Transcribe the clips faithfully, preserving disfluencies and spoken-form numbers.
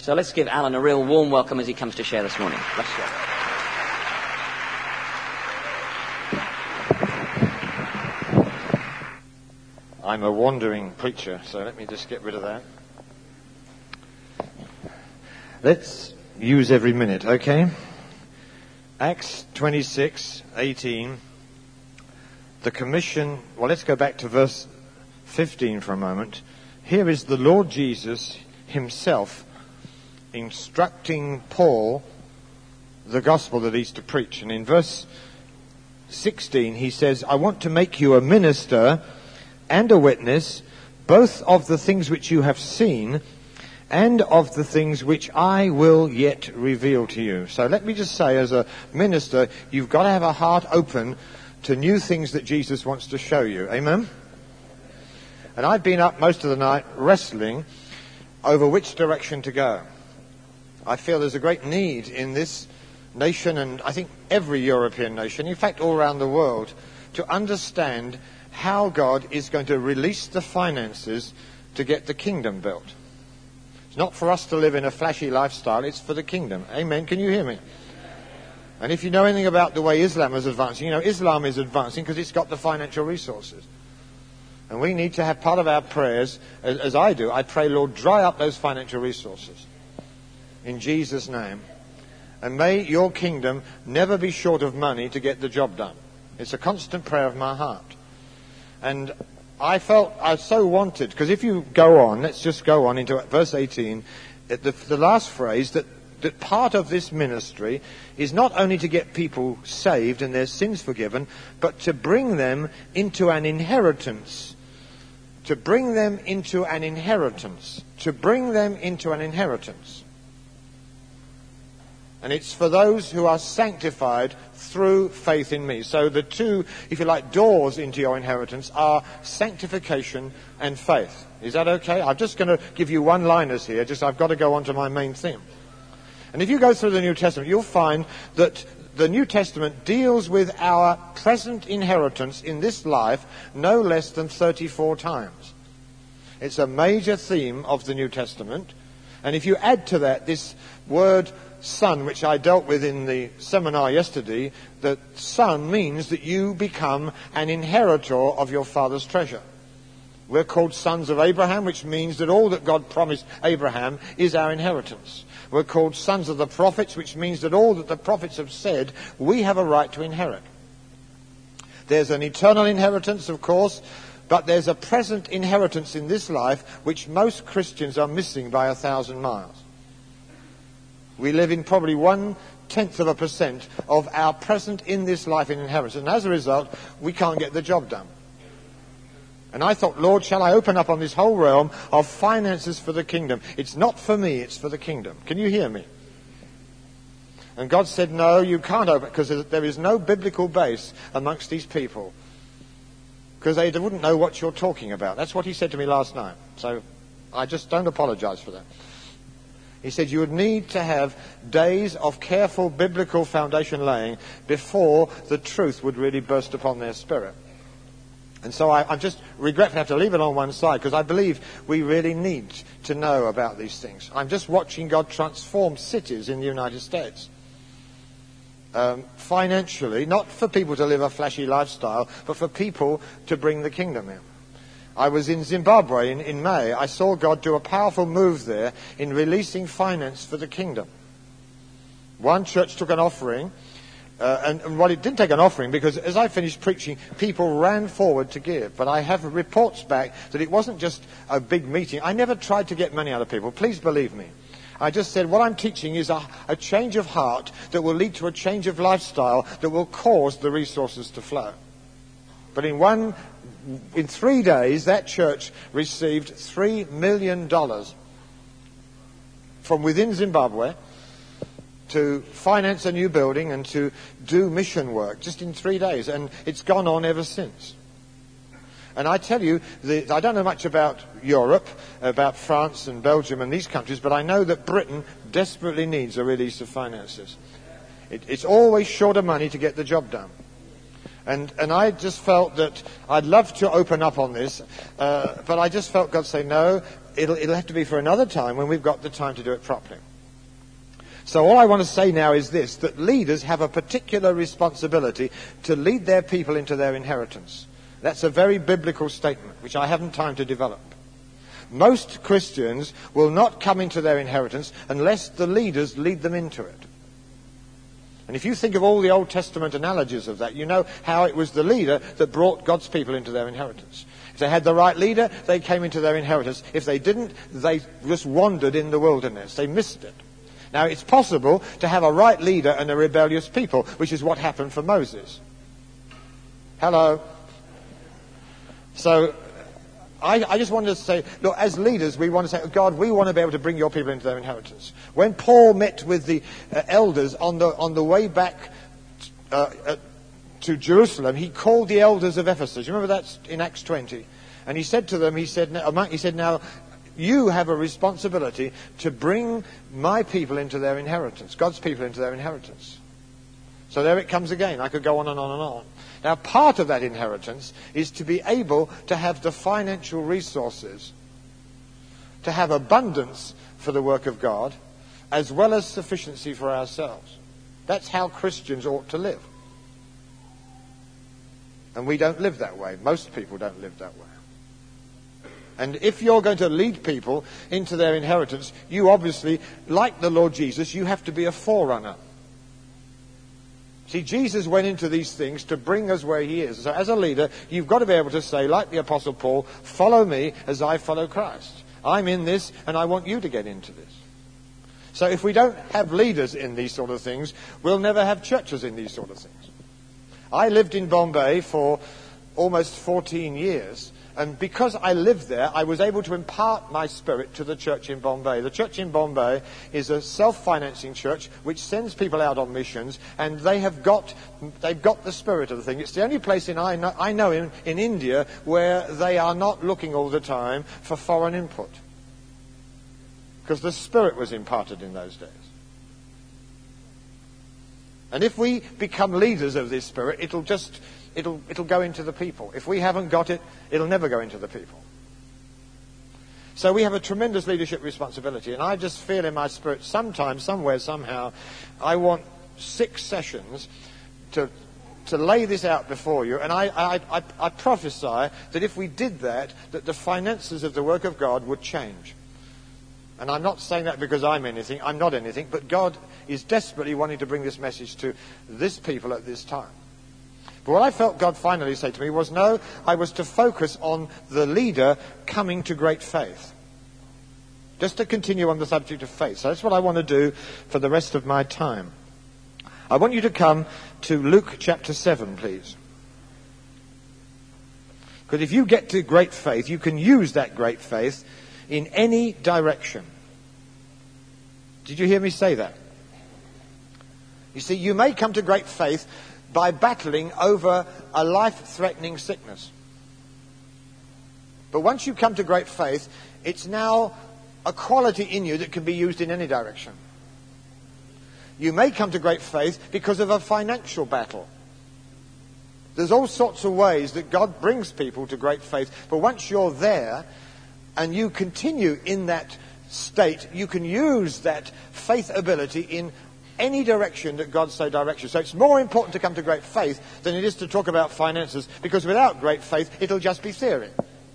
So let's give Alan a real warm welcome as he comes to share this morning. Bless you. I'm a wandering preacher, so let me just get rid of that. Let's use every minute, okay? Acts twenty-six eighteen. The commission, well, let's go back to verse fifteen for a moment. Here is the Lord Jesus himself instructing Paul the gospel that he's to preach. And in verse sixteen he says, I want to make you a minister and a witness, both of the things which you have seen and of the things which I will yet reveal to you. So let me just say, as a minister, you've got to have a heart open to new things that Jesus wants to show you. Amen? And I've been up most of the night wrestling over which direction to go. I feel there's a great need in this nation, and I think every European nation, in fact all around the world, to understand how God is going to release the finances to get the kingdom built. It's not for us to live in a flashy lifestyle, it's for the kingdom. Amen. Can you hear me? And if you know anything about the way Islam is advancing, you know Islam is advancing because it's got the financial resources. And we need to have part of our prayers, as, as I do, I pray, Lord, dry up those financial resources. In Jesus' name. And may your kingdom never be short of money to get the job done. It's a constant prayer of my heart. And I felt I so wanted, because if you go on, let's just go on into verse eighteen, the, the last phrase, that, that part of this ministry is not only to get people saved and their sins forgiven, but to bring them into an inheritance. To bring them into an inheritance. To bring them into an inheritance. And it's for those who are sanctified through faith in me. So the two, if you like, doors into your inheritance are sanctification and faith. Is that okay? I'm just going to give you one-liners here. Just I've got to go on to my main theme. And if you go through the New Testament, you'll find that the New Testament deals with our present inheritance in this life no less than thirty-four times. It's a major theme of the New Testament. And if you add to that this word son, which I dealt with in the seminar yesterday, that son means that you become an inheritor of your father's treasure. We're called sons of Abraham, which means that all that God promised Abraham is our inheritance. We're called sons of the prophets, which means that all that the prophets have said, we have a right to inherit. There's an eternal inheritance, of course, but there's a present inheritance in this life which most Christians are missing by a thousand miles. We live in probably one-tenth of a percent of our present in this life in inheritance. And as a result, we can't get the job done. And I thought, Lord, shall I open up on this whole realm of finances for the kingdom? It's not for me, it's for the kingdom. Can you hear me? And God said, no, you can't open, because there is no biblical base amongst these people. Because they wouldn't know what you're talking about. That's what he said to me last night. So I just don't apologize for that. He said you would need to have days of careful biblical foundation laying before the truth would really burst upon their spirit. And so I, I'm just regretful to have to leave it on one side, because I believe we really need to know about these things. I'm just watching God transform cities in the United States. Um, financially, not for people to live a flashy lifestyle, but for people to bring the kingdom in. I was in Zimbabwe in, in May. I saw God do a powerful move there in releasing finance for the kingdom. One church took an offering, uh, and, and well, it didn't take an offering, because as I finished preaching, people ran forward to give. But I have reports back that it wasn't just a big meeting. I never tried to get money out of people. Please believe me. I just said what I'm teaching is a, a change of heart that will lead to a change of lifestyle that will cause the resources to flow. But in one In three days, that church received three million dollars from within Zimbabwe to finance a new building and to do mission work, just in three days. And it's gone on ever since. And I tell you, the, I don't know much about Europe, about France and Belgium and these countries, but I know that Britain desperately needs a release of finances. It, it's always short of money to get the job done. And and I just felt that I'd love to open up on this, uh, but I just felt God say, no, it'll, it'll have to be for another time when we've got the time to do it properly. So all I want to say now is this, that leaders have a particular responsibility to lead their people into their inheritance. That's a very biblical statement, which I haven't time to develop. Most Christians will not come into their inheritance unless the leaders lead them into it. And if you think of all the Old Testament analogies of that, you know how it was the leader that brought God's people into their inheritance. If they had the right leader, they came into their inheritance. If they didn't, they just wandered in the wilderness. They missed it. Now, it's possible to have a right leader and a rebellious people, which is what happened for Moses. Hello? So, I, I just wanted to say, look, as leaders, we want to say, God, we want to be able to bring your people into their inheritance. When Paul met with the uh, elders on the on the way back uh, uh, to Jerusalem, he called the elders of Ephesus. You remember that in Acts twenty? And he said to them, he said, he said, now, you have a responsibility to bring my people into their inheritance, God's people into their inheritance. So there it comes again. I could go on and on and on. Now, part of that inheritance is to be able to have the financial resources, to have abundance for the work of God, as well as sufficiency for ourselves. That's how Christians ought to live. And we don't live that way. Most people don't live that way. And if you're going to lead people into their inheritance, you obviously, like the Lord Jesus, you have to be a forerunner. See, Jesus went into these things to bring us where he is. So as a leader, you've got to be able to say, like the Apostle Paul, follow me as I follow Christ. I'm in this and I want you to get into this. So if we don't have leaders in these sort of things, we'll never have churches in these sort of things. I lived in Bombay for almost fourteen years. And because I lived there, I was able to impart my spirit to the church in Bombay. The church in Bombay is a self-financing church which sends people out on missions, and they have got, they've got the spirit of the thing. It's the only place in I know, I know in, in India where they are not looking all the time for foreign input. Because the spirit was imparted in those days. And if we become leaders of this spirit, it'll just... It'll, it'll go into the people. If we haven't got it, it'll never go into the people. So we have a tremendous leadership responsibility. And I just feel in my spirit, sometime, somewhere, somehow, I want six sessions to to lay this out before you. And I, I, I, I prophesy that if we did that, that the finances of the work of God would change. And I'm not saying that because I'm anything. I'm not anything. But God is desperately wanting to bring this message to this people at this time. But what I felt God finally say to me was, no, I was to focus on the leader coming to great faith. Just to continue on the subject of faith. So that's what I want to do for the rest of my time. I want you to come to Luke chapter seven, please. Because if you get to great faith, you can use that great faith in any direction. Did you hear me say that? You see, you may come to great faith by battling over a life-threatening sickness. But once you come to great faith, it's now a quality in you that can be used in any direction. You may come to great faith because of a financial battle. There's all sorts of ways that God brings people to great faith. But once you're there and you continue in that state, you can use that faith ability in any direction that God so directs you. So it's more important to come to great faith than it is to talk about finances, because without great faith, it'll just be theory.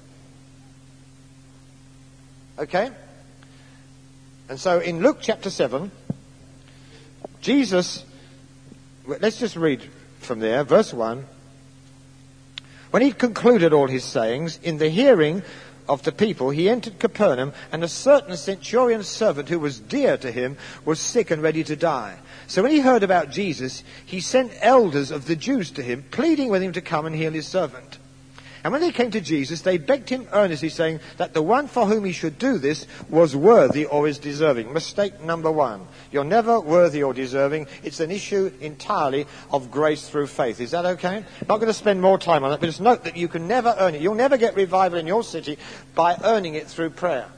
Okay? And so in Luke chapter seven, Jesus, let's just read from there, verse one. When he concluded all his sayings, in the hearing of the people, he entered Capernaum, and a certain centurion's servant who was dear to him was sick and ready to die. So when he heard about Jesus, he sent elders of the Jews to him, pleading with him to come and heal his servant. And when they came to Jesus, they begged him earnestly, saying that the one for whom he should do this was worthy or is deserving. Mistake number one. You're never worthy or deserving. It's an issue entirely of grace through faith. Is that okay? Not going to spend more time on that, but just note that you can never earn it. You'll never get revival in your city by earning it through prayer.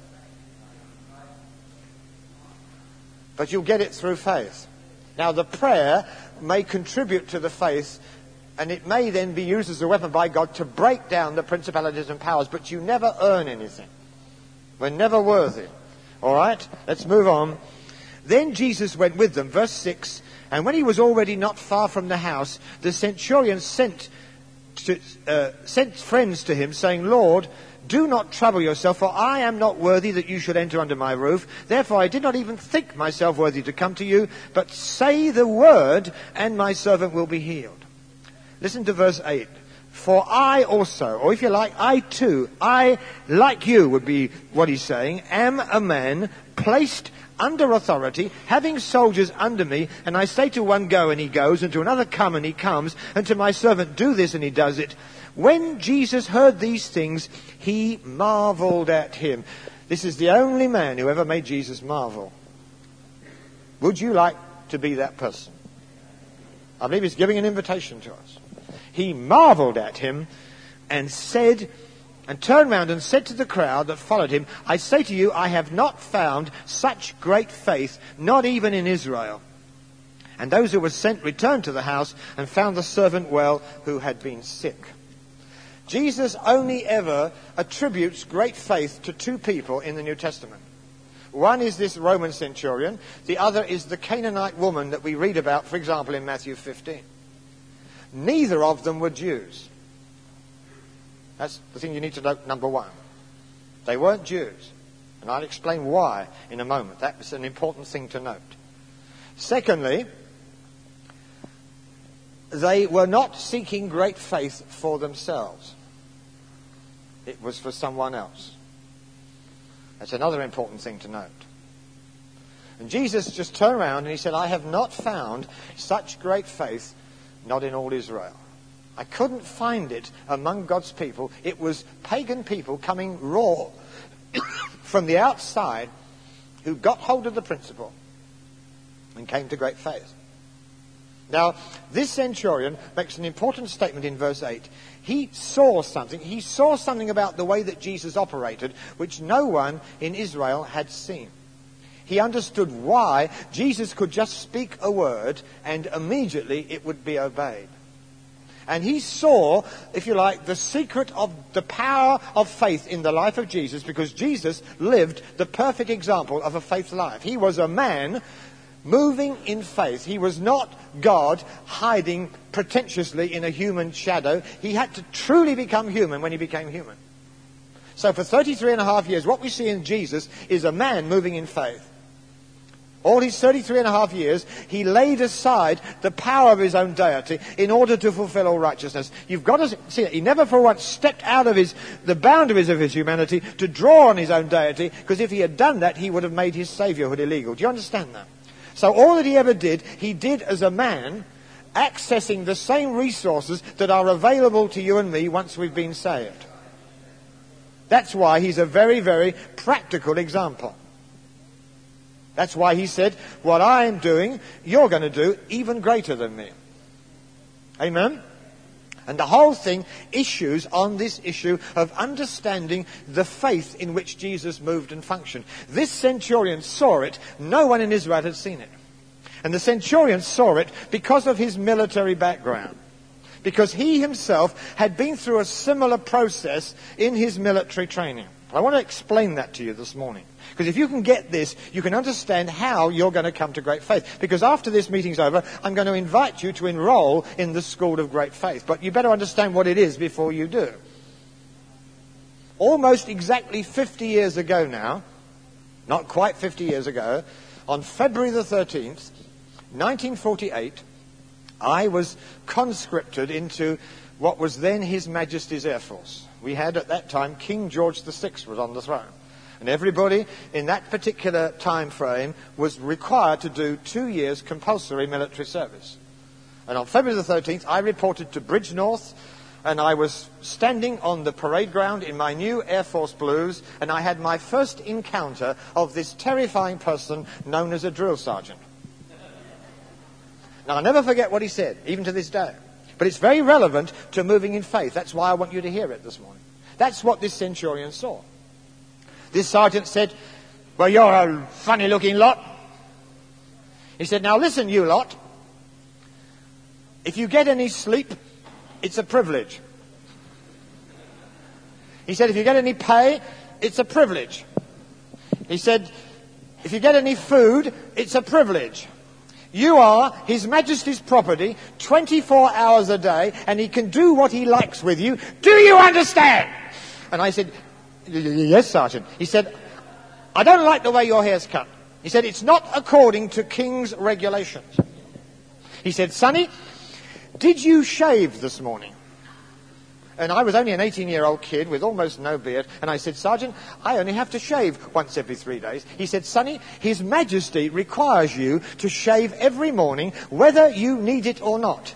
But you'll get it through faith. Now, the prayer may contribute to the faith And it may then be used as a weapon by God to break down the principalities and powers, but you never earn anything. We're never worthy. All right? Let's move on. Then Jesus went with them, verse six, and when he was already not far from the house, the centurion sent, to, uh, sent friends to him, saying, Lord, do not trouble yourself, for I am not worthy that you should enter under my roof. Therefore I did not even think myself worthy to come to you, but say the word, and my servant will be healed. Listen to verse eight. For I also, or if you like, I too, I, like you would be what he's saying, am a man placed under authority, having soldiers under me, and I say to one, go, and he goes, and to another, come, and he comes, and to my servant, do this, and he does it. When Jesus heard these things, he marveled at him. This is the only man who ever made Jesus marvel. Would you like to be that person? I believe he's giving an invitation to us. He marveled at him and said, and turned round and said to the crowd that followed him, I say to you, I have not found such great faith, not even in Israel. And those who were sent returned to the house and found the servant well who had been sick. Jesus only ever attributes great faith to two people in the New Testament. One is this Roman centurion. The other is the Canaanite woman that we read about, for example, in Matthew fifteen. Neither of them were Jews. That's the thing you need to note, number one. They weren't Jews. And I'll explain why in a moment. That was an important thing to note. Secondly, they were not seeking great faith for themselves. It was for someone else. That's another important thing to note. And Jesus just turned around and he said, I have not found such great faith, not in all Israel. I couldn't find it among God's people. It was pagan people coming raw from the outside who got hold of the principle and came to great faith. Now, this centurion makes an important statement in verse eight. He saw something. He saw something about the way that Jesus operated, which no one in Israel had seen. He understood why Jesus could just speak a word and immediately it would be obeyed. And he saw, if you like, the secret of the power of faith in the life of Jesus, because Jesus lived the perfect example of a faith life. He was a man moving in faith. He was not God hiding pretentiously in a human shadow. He had to truly become human when he became human. So for thirty-three and a half years, what we see in Jesus is a man moving in faith. All his thirty-three and a half years, he laid aside the power of his own deity in order to fulfill all righteousness. You've got to see that he never for once stepped out of his the boundaries of his humanity to draw on his own deity, because if he had done that, he would have made his saviourhood illegal. Do you understand that? So all that he ever did, he did as a man, accessing the same resources that are available to you and me once we've been saved. That's why he's a very, very practical example. That's why he said, what I am doing, you're going to do even greater than me. Amen? And the whole thing issues on this issue of understanding the faith in which Jesus moved and functioned. This centurion saw it. No one in Israel had seen it. And the centurion saw it because of his military background. Because he himself had been through a similar process in his military training. I want to explain that to you this morning. Because if you can get this, you can understand how you're going to come to great faith. Because after this meeting's over, I'm going to invite you to enroll in the School of Great Faith. But you better understand what it is before you do. Almost exactly fifty years ago now, not quite fifty years ago, on February the thirteenth, nineteen forty-eight, I was conscripted into what was then His Majesty's Air Force. We had at that time King George the Sixth was on the throne. And everybody in that particular time frame was required to do two years compulsory military service. And on February the thirteenth, I reported to Bridgnorth, and I was standing on the parade ground in my new Air Force Blues, and I had my first encounter of this terrifying person known as a drill sergeant. Now, I'll never forget what he said, even to this day. But it's very relevant to moving in faith. That's why I want you to hear it this morning. That's what this centurion saw. This sergeant said, well, you're a funny-looking lot. He said, now listen, you lot. If you get any sleep, it's a privilege. He said, if you get any pay, it's a privilege. He said, if you get any food, it's a privilege. You are His Majesty's property twenty-four hours a day, and He can do what He likes with you. Do you understand? And I said, yes, Sergeant. He said, I don't like the way your hair's cut. He said, it's not according to King's regulations. He said, Sonny, did you shave this morning? And I was only an eighteen-year-old kid with almost no beard. And I said, Sergeant, I only have to shave once every three days. He said, Sonny, His Majesty requires you to shave every morning, whether you need it or not.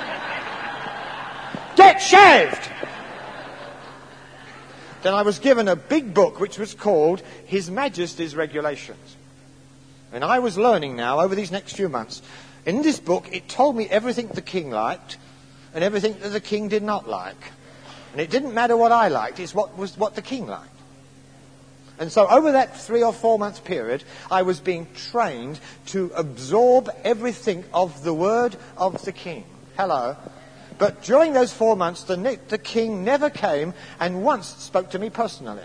Get shaved! Then I was given a big book which was called His Majesty's Regulations. And I was learning now over these next few months. In this book, it told me everything the King liked and everything that the King did not like. And it didn't matter what I liked, it's what was what the King liked. And so over that three or four month period, I was being trained to absorb everything of the word of the King. Hello. But during those four months, the, the King never came and once spoke to me personally.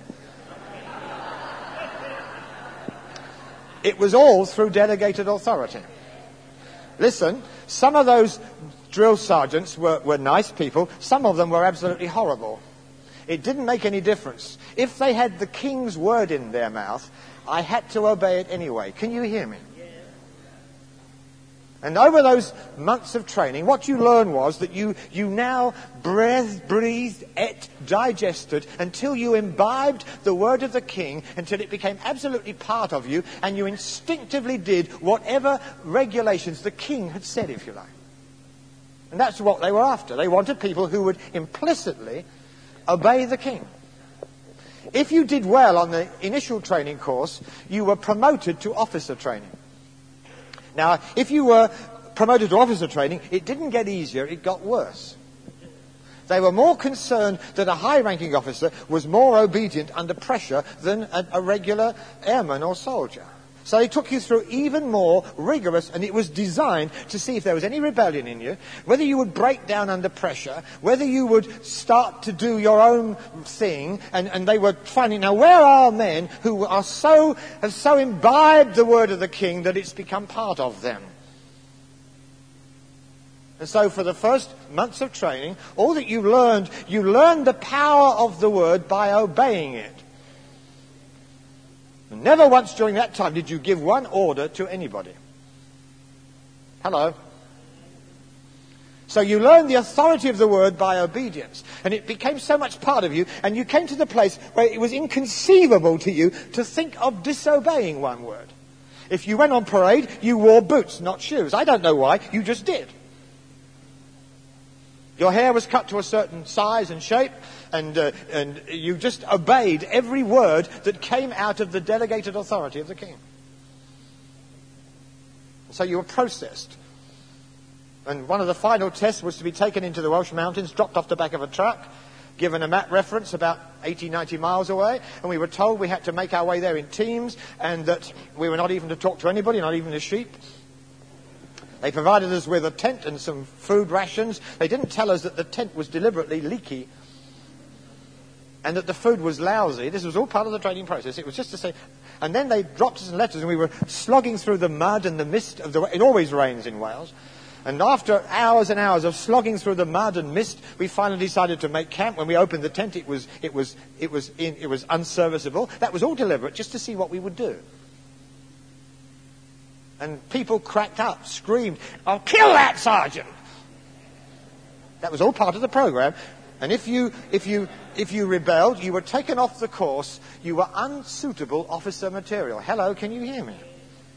It was all through delegated authority. Listen, some of those drill sergeants were, were nice people. Some of them were absolutely horrible. It didn't make any difference. If they had the King's word in their mouth, I had to obey it anyway. Can you hear me? And over those months of training, what you learned was that you, you now breathed, breathed, ate, digested until you imbibed the word of the King, until it became absolutely part of you, and you instinctively did whatever regulations the King had said, if you like. And that's what they were after. They wanted people who would implicitly obey the King. If you did well on the initial training course, you were promoted to officer training. Now, if you were promoted to officer training, it didn't get easier, it got worse. They were more concerned that a high-ranking officer was more obedient under pressure than a, a regular airman or soldier. So they took you through even more rigorous, and it was designed to see if there was any rebellion in you, whether you would break down under pressure, whether you would start to do your own thing, and, and they were finding, now where are men who are so, have so imbibed the word of the King that it's become part of them? And so for the first months of training, all that you learned, you learned the power of the word by obeying it. Never once during that time did you give one order to anybody. Hello. So you learned the authority of the word by obedience. And it became so much part of you, and you came to the place where it was inconceivable to you to think of disobeying one word. If you went on parade, you wore boots, not shoes. I don't know why, you just did. Your hair was cut to a certain size and shape, and, uh, and you just obeyed every word that came out of the delegated authority of the King. So you were processed. And one of the final tests was to be taken into the Welsh Mountains, dropped off the back of a truck, given a map reference about eighty, ninety miles away, and we were told we had to make our way there in teams, and that we were not even to talk to anybody, not even the sheep. They provided us with a tent and some food rations. They didn't tell us that the tent was deliberately leaky and that the food was lousy. This was all part of the training process. It was just to say... And then they dropped us in letters, and we were slogging through the mud and the mist of the... It always rains in Wales. And after hours and hours of slogging through the mud and mist, we finally decided to make camp. When we opened the tent, it was, it was, it was, in, it was unserviceable. That was all deliberate, just to see what we would do. And people cracked up, screamed, "I'll kill that sergeant!" That was all part of the program. And if you, if you, if you rebelled, you were taken off the course. You were unsuitable officer material. Hello, can you hear me?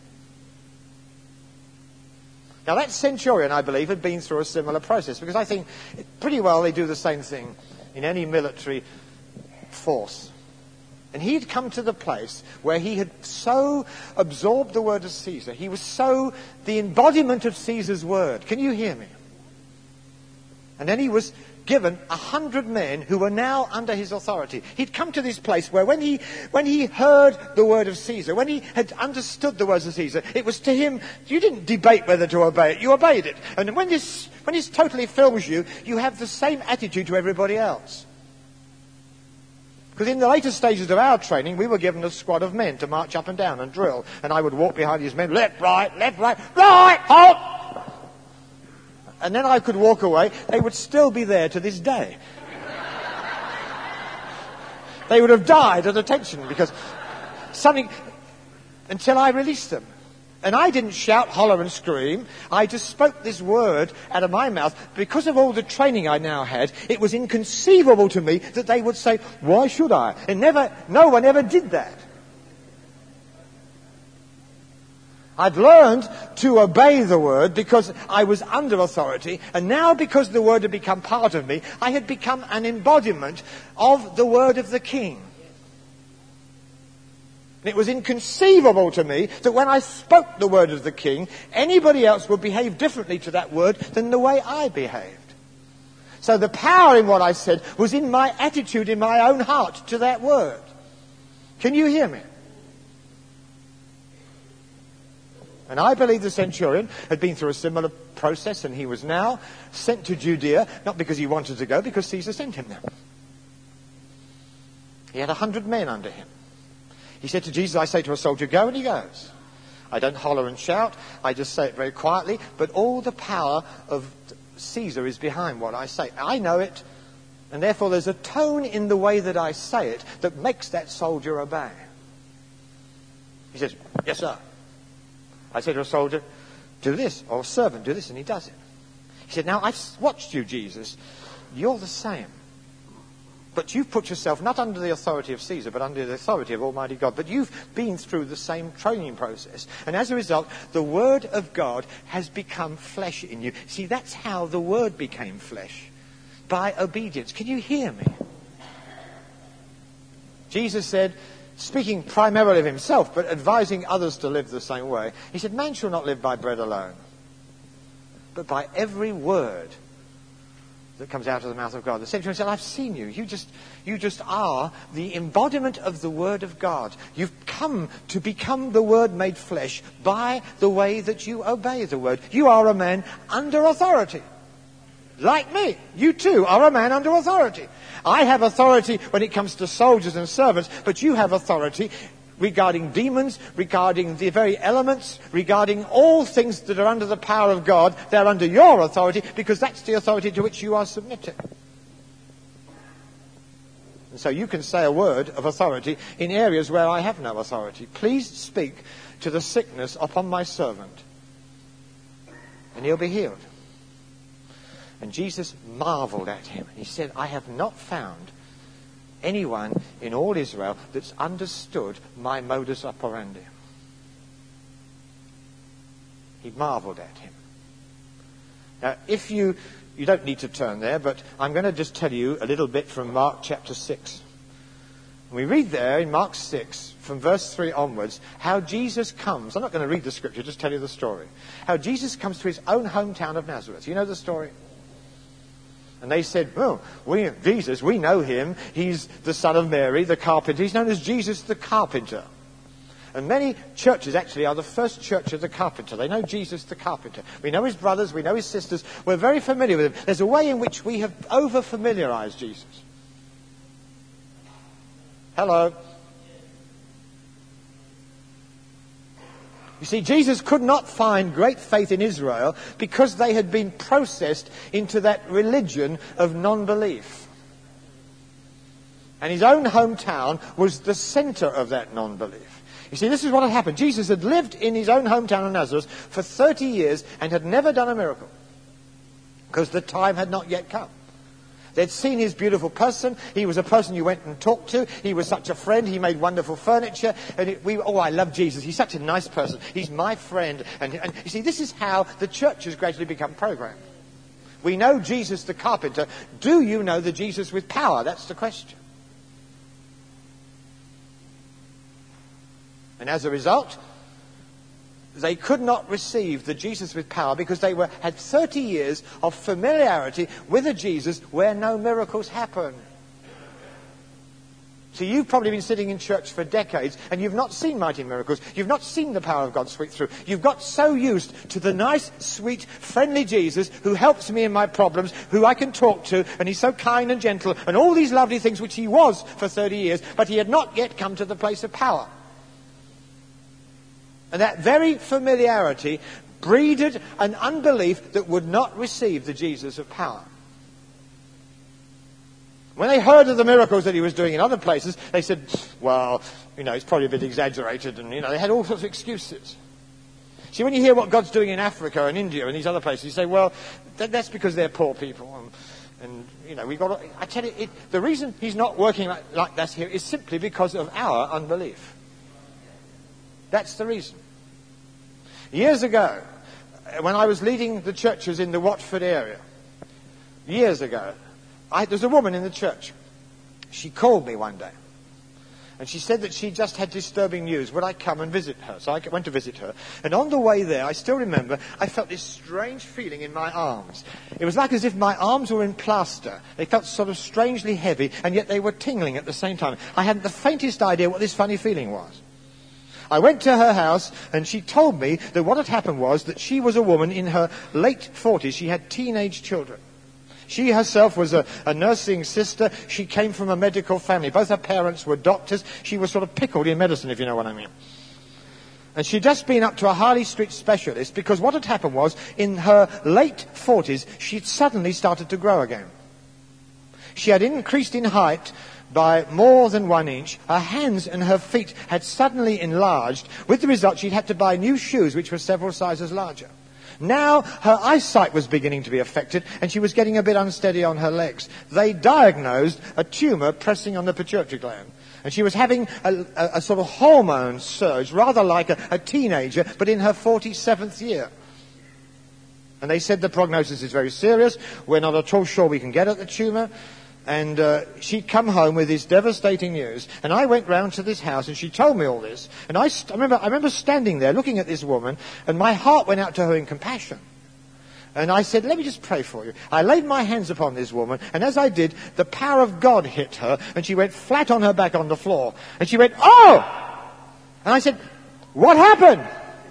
Now that centurion, I believe, had been through a similar process, because I think pretty well they do the same thing in any military force. And he'd come to the place where he had so absorbed the word of Caesar. He was so the embodiment of Caesar's word. Can you hear me? And then he was given a hundred men who were now under his authority. He'd come to this place where when he, when he heard the word of Caesar, when he had understood the words of Caesar, it was to him, you didn't debate whether to obey it, you obeyed it. And when this, when this totally fills you, you have the same attitude to everybody else. Because in the later stages of our training, we were given a squad of men to march up and down and drill. And I would walk behind these men, left, right, left, right, right, halt! And then I could walk away. They would still be there to this day. They would have died at attention because something, until I released them. And I didn't shout, holler and scream. I just spoke this word out of my mouth. Because of all the training I now had, it was inconceivable to me that they would say, why should I? And never, no one ever did that. I'd learned to obey the word because I was under authority, and now because the word had become part of me, I had become an embodiment of the word of the king. It was inconceivable to me that when I spoke the word of the king, anybody else would behave differently to that word than the way I behaved. So the power in what I said was in my attitude, in my own heart to that word. Can you hear me? And I believe the centurion had been through a similar process, and he was now sent to Judea, not because he wanted to go, because Caesar sent him there. He had a hundred men under him. He said to Jesus, I say to a soldier, go, and he goes. I don't holler and shout, I just say it very quietly, but all the power of Caesar is behind what I say. I know it, and therefore there's a tone in the way that I say it that makes that soldier obey. He says, yes, sir. I said to a soldier, do this, or a servant, do this, and he does it. He said, now, I've watched you, Jesus. You're the same. But you've put yourself not under the authority of Caesar, but under the authority of Almighty God. But you've been through the same training process. And as a result, the Word of God has become flesh in you. See, that's how the Word became flesh. By obedience. Can you hear me? Jesus said, speaking primarily of himself, but advising others to live the same way, he said, man shall not live by bread alone, but by every word that comes out of the mouth of God. The centurion said, I've seen you. You just, you just are the embodiment of the Word of God. You've come to become the Word made flesh by the way that you obey the Word. You are a man under authority. Like me, you too are a man under authority. I have authority when it comes to soldiers and servants, but you have authority regarding demons, regarding the very elements, regarding all things that are under the power of God. They're under your authority because that's the authority to which you are submitted. And so you can say a word of authority in areas where I have no authority. Please speak to the sickness upon my servant, and he'll be healed. And Jesus marveled at him. He said, I have not found anyone in all Israel that's understood my modus operandi. He marveled at him. Now, if you, you don't need to turn there, but I'm going to just tell you a little bit from Mark chapter six. We read there in Mark six, from verse three onwards, how Jesus comes. I'm not going to read the scripture, just tell you the story. How Jesus comes to his own hometown of Nazareth. You know the story? And they said, well, we, Jesus, we know him. He's the son of Mary, the carpenter. He's known as Jesus the carpenter. And many churches actually are the first church of the carpenter. They know Jesus the carpenter. We know his brothers, we know his sisters. We're very familiar with him. There's a way in which we have over-familiarized Jesus. Hello. You see, Jesus could not find great faith in Israel because they had been processed into that religion of non-belief. And his own hometown was the center of that non-belief. You see, this is what had happened. Jesus had lived in his own hometown of Nazareth for thirty years and had never done a miracle because the time had not yet come. They'd seen his beautiful person. He was a person you went and talked to. He was such a friend. He made wonderful furniture. And it, we, oh, I love Jesus. He's such a nice person. He's my friend. And, and you see, this is how the church has gradually become programmed. We know Jesus the carpenter. Do you know the Jesus with power? That's the question. And as a result, they could not receive the Jesus with power because they were, had thirty years of familiarity with a Jesus where no miracles happen. So you've probably been sitting in church for decades and you've not seen mighty miracles. You've not seen the power of God sweep through. You've got so used to the nice, sweet, friendly Jesus who helps me in my problems, who I can talk to, and he's so kind and gentle, and all these lovely things which he was for thirty years, but he had not yet come to the place of power. And that very familiarity breeded an unbelief that would not receive the Jesus of power. When they heard of the miracles that he was doing in other places, they said, well, you know, it's probably a bit exaggerated, and, you know, they had all sorts of excuses. See, when you hear what God's doing in Africa and India and these other places, you say, well, that, that's because they're poor people. And, and you know, we've got to, I tell you, it, the reason he's not working like, like that here is simply because of our unbelief. That's the reason. Years ago, when I was leading the churches in the Watford area, years ago, I, there was a woman in the church. She called me one day. And she said that she just had disturbing news. Would I come and visit her? So I went to visit her. And on the way there, I still remember, I felt this strange feeling in my arms. It was like as if my arms were in plaster. They felt sort of strangely heavy, and yet they were tingling at the same time. I hadn't the faintest idea what this funny feeling was. I went to her house, and she told me that what had happened was that she was a woman in her late forties. She had teenage children. She herself was a, a nursing sister. She came from a medical family. Both her parents were doctors. She was sort of pickled in medicine, if you know what I mean. And she'd just been up to a Harley Street specialist because what had happened was, in her late forties, she'd suddenly started to grow again. She had increased in height by more than one inch. Her hands and her feet had suddenly enlarged, with the result she'd had to buy new shoes which were several sizes larger. Now her eyesight was beginning to be affected, and she was getting a bit unsteady on her legs. They diagnosed a tumour pressing on the pituitary gland. And she was having a, a, a sort of hormone surge, rather like a, a teenager, but in her forty-seventh year. And they said the prognosis is very serious. We're not at all sure we can get at the tumour. And uh, she'd come home with this devastating news. And I went round to this house, and she told me all this. And I, st- I, remember, I remember standing there looking at this woman, and my heart went out to her in compassion. And I said, let me just pray for you. I laid my hands upon this woman, and as I did, the power of God hit her, and she went flat on her back on the floor. And she went, oh! And I said, what happened?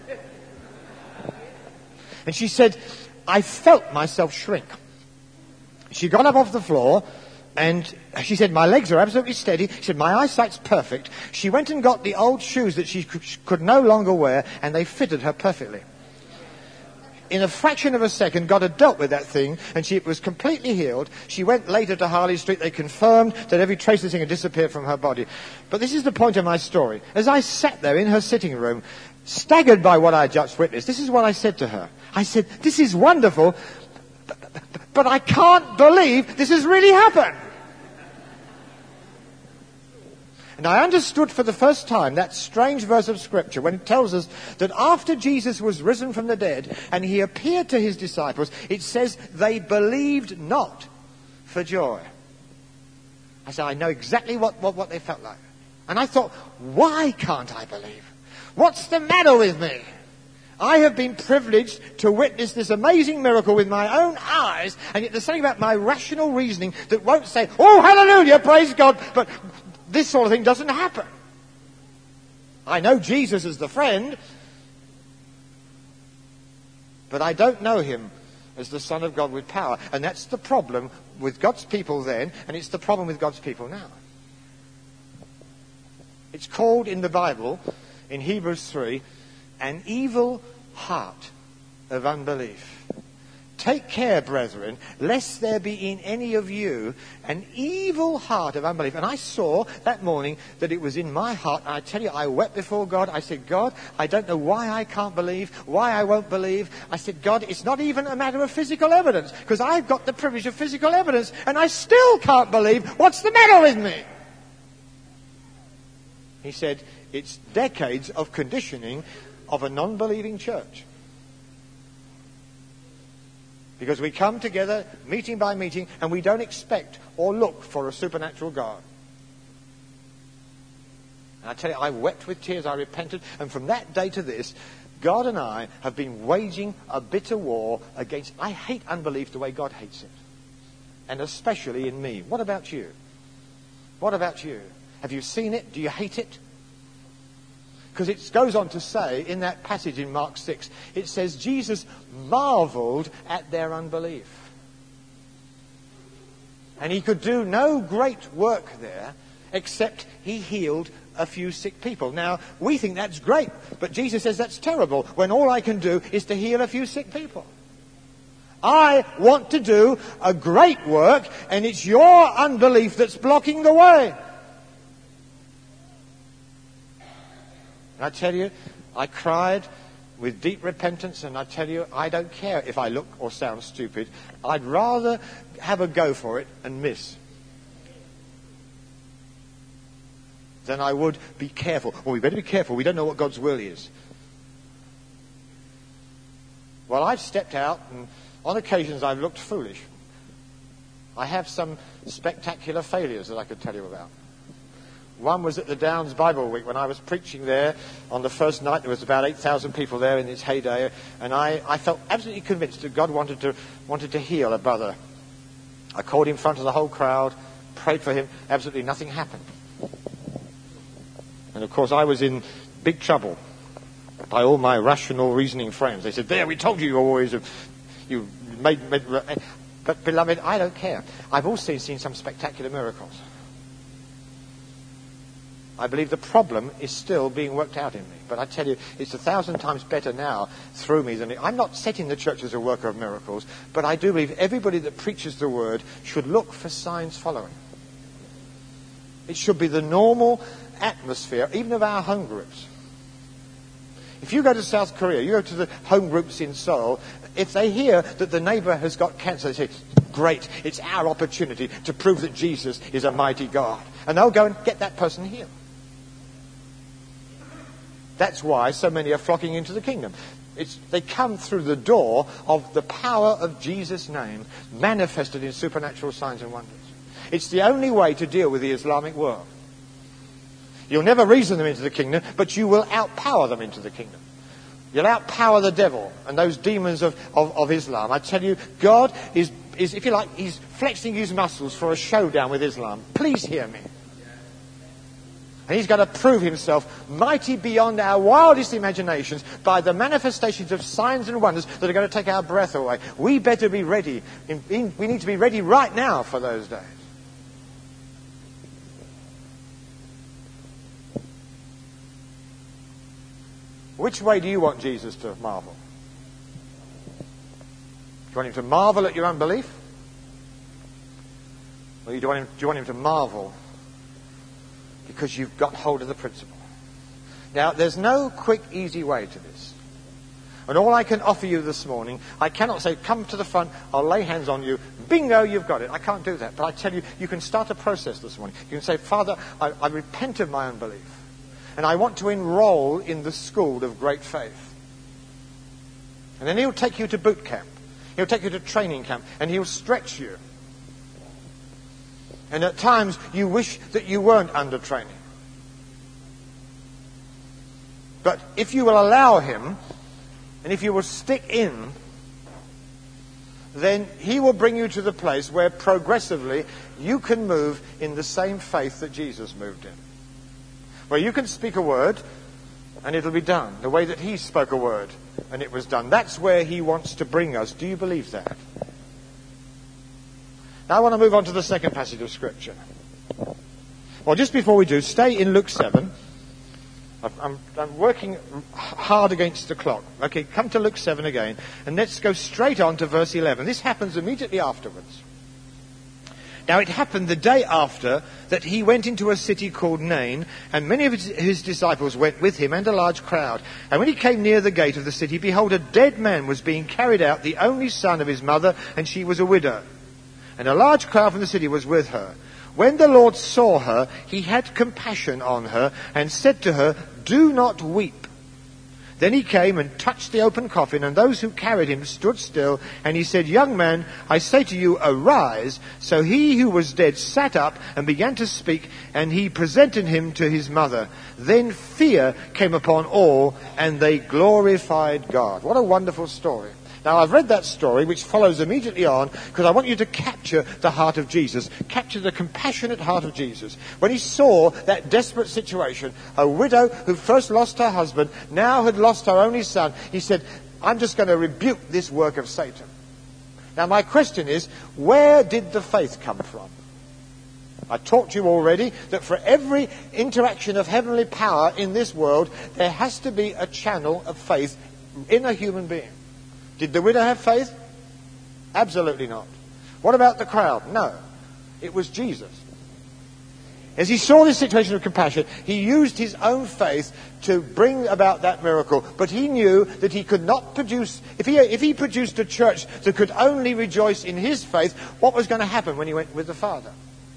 And she said, I felt myself shrink. She got up off the floor, and she said, my legs are absolutely steady. She said, my eyesight's perfect. She went and got the old shoes that she could no longer wear, and they fitted her perfectly. In a fraction of a second, God had dealt with that thing, and she was completely healed. She went later to Harley Street. They confirmed that every trace of the thing had disappeared from her body. But this is the point of my story. As I sat there in her sitting room, staggered by what I had just witnessed, this is what I said to her. I said, this is wonderful, but I can't believe this has really happened. And I understood for the first time that strange verse of Scripture when it tells us that after Jesus was risen from the dead and he appeared to his disciples, it says they believed not for joy. I said, I know exactly what, what, what they felt like. And I thought, why can't I believe? What's the matter with me? I have been privileged to witness this amazing miracle with my own eyes, and yet there's something about my rational reasoning that won't say, oh, hallelujah, praise God, but this sort of thing doesn't happen. I know Jesus as the friend, but I don't know him as the Son of God with power. And that's the problem with God's people then, and it's the problem with God's people now. It's called in the Bible, in Hebrews three, an evil heart of unbelief. Take care, brethren, lest there be in any of you an evil heart of unbelief. And I saw that morning that it was in my heart. And I tell you, I wept before God. I said, God, I don't know why I can't believe, why I won't believe. I said, God, it's not even a matter of physical evidence, because I've got the privilege of physical evidence, and I still can't believe. What's the matter with me? He said, it's decades of conditioning of a non-believing church. Because we come together, meeting by meeting, and we don't expect or look for a supernatural God. And I tell you, I wept with tears, I repented, and from that day to this, God and I have been waging a bitter war against... I hate unbelief the way God hates it. And especially in me. What about you? What about you? Have you seen it? Do you hate it? Because it goes on to say, in that passage in Mark six, it says, Jesus marveled at their unbelief. And he could do no great work there, except he healed a few sick people. Now, we think that's great, but Jesus says that's terrible, when all I can do is to heal a few sick people. I want to do a great work, and it's your unbelief that's blocking the way. And I tell you, I cried with deep repentance, and I tell you, I don't care if I look or sound stupid. I'd rather have a go for it and miss than I would be careful. Well, we better be careful. We don't know what God's will is. Well, I've stepped out, and on occasions I've looked foolish. I have some spectacular failures that I could tell you about. One was at the Downs Bible Week when I was preaching there on the first night. There was about eight thousand people there in its heyday, and I, I felt absolutely convinced that God wanted to wanted to heal a brother. I called him in front of the whole crowd, prayed for him. Absolutely nothing happened. And of course I was in big trouble by all my rational reasoning friends. They said, "There, we told you you always you made, made." But beloved, I don't care. I've also seen some spectacular miracles. I believe the problem is still being worked out in me. But I tell you, it's a thousand times better now through me than it. I'm not setting the church as a worker of miracles, but I do believe everybody that preaches the word should look for signs following. It should be the normal atmosphere, even of our home groups. If you go to South Korea, you go to the home groups in Seoul, if they hear that the neighbour has got cancer, they say, "Great, it's our opportunity to prove that Jesus is a mighty God." And they'll go and get that person healed. That's why so many are flocking into the kingdom. It's, they come through the door of the power of Jesus' name manifested in supernatural signs and wonders. It's the only way to deal with the Islamic world. You'll never reason them into the kingdom, but you will outpower them into the kingdom. You'll outpower the devil and those demons of, of, of Islam. I tell you, God is, is, if you like, he's flexing his muscles for a showdown with Islam. Please hear me. And he's going to prove himself mighty beyond our wildest imaginations by the manifestations of signs and wonders that are going to take our breath away. We better be ready. In, in, we need to be ready right now for those days. Which way do you want Jesus to marvel? Do you want him to marvel at your unbelief? Or do you want him, do you want him to marvel because you've got hold of the principle? Now, there's no quick, easy way to this. And all I can offer you this morning, I cannot say, "Come to the front, I'll lay hands on you, bingo, you've got it." I can't do that. But I tell you, you can start a process this morning. You can say, "Father, I, I repent of my unbelief. And I want to enroll in the school of great faith." And then he'll take you to boot camp. He'll take you to training camp. And he'll stretch you. And at times you wish that you weren't under training. But if you will allow him, and if you will stick in, then he will bring you to the place where progressively you can move in the same faith that Jesus moved in. Where you can speak a word and it'll be done. The way that he spoke a word and it was done. That's where he wants to bring us. Do you believe that? Now I want to move on to the second passage of Scripture. Well, just before we do, stay in Luke seven. I'm, I'm working hard against the clock. Okay, come to Luke seven again. And let's go straight on to verse eleven. This happens immediately afterwards. Now it happened the day after that he went into a city called Nain, and many of his, his disciples went with him, and a large crowd. And when he came near the gate of the city, behold, a dead man was being carried out, the only son of his mother, and she was a widow. And a large crowd from the city was with her. When the Lord saw her, he had compassion on her, and said to her, "Do not weep." Then he came and touched the open coffin, and those who carried him stood still. And he said, "Young man, I say to you, arise." So he who was dead sat up and began to speak, and he presented him to his mother. Then fear came upon all, and they glorified God. What a wonderful story. Now, I've read that story, which follows immediately on, because I want you to capture the heart of Jesus, capture the compassionate heart of Jesus. When he saw that desperate situation, a widow who first lost her husband, now had lost her only son, he said, "I'm just going to rebuke this work of Satan." Now, my question is, where did the faith come from? I talked to you already that for every interaction of heavenly power in this world, there has to be a channel of faith in a human being. Did the widow have faith? Absolutely not. What about the crowd? No. It was Jesus. As he saw this situation of compassion, he used his own faith to bring about that miracle. But he knew that he could not produce, if he, if he produced a church that could only rejoice in his faith, what was going to happen when he went with the Father?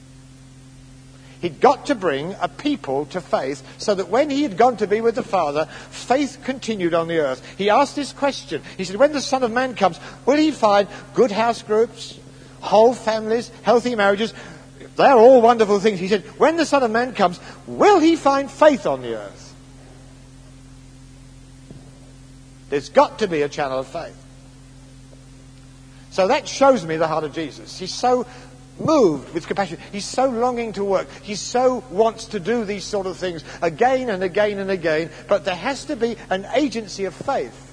He'd got to bring a people to faith so that when he had gone to be with the Father, faith continued on the earth. He asked this question. He said, when the Son of Man comes, will he find good house groups, whole families, healthy marriages? They're all wonderful things. He said, when the Son of Man comes, will he find faith on the earth? There's got to be a channel of faith. So that shows me the heart of Jesus. He's so moved with compassion. He's so longing to work. He so wants to do these sort of things again and again and again. But there has to be an agency of faith.